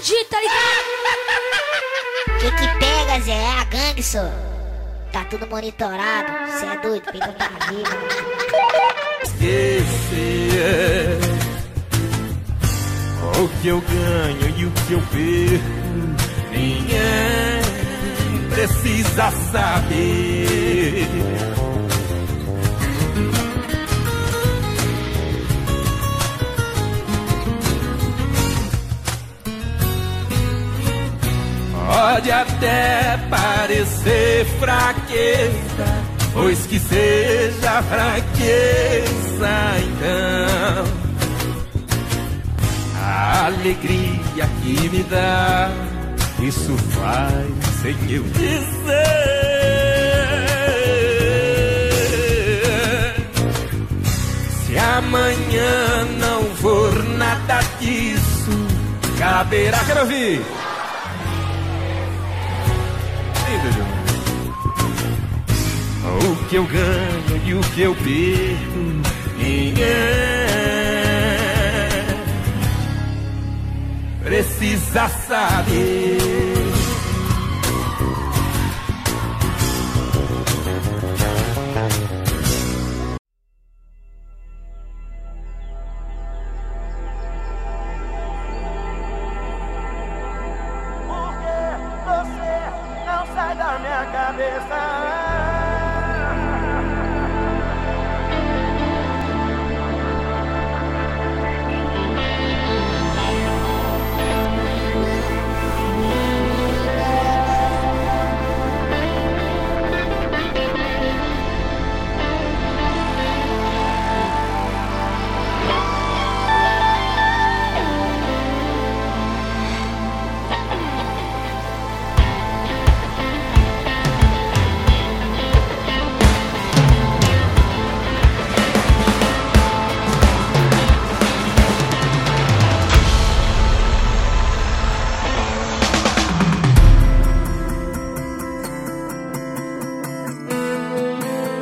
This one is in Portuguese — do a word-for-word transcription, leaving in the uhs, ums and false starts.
bandido, tá ligado? Que que pega, Zé? É a gangue, só. Tá tudo monitorado. Cê é doido, peita tá viva. Esquecer o que eu ganho e o que eu perco, ninguém precisa saber. Pode até parecer fraqueza, pois que seja fraqueza, então a alegria que me dá, isso faz sem eu dizer. Se amanhã não for nada disso, caberá, quero ouvir. O que eu ganho e o que eu perco, ninguém precisa saber. Porque você não sai da minha cabeça.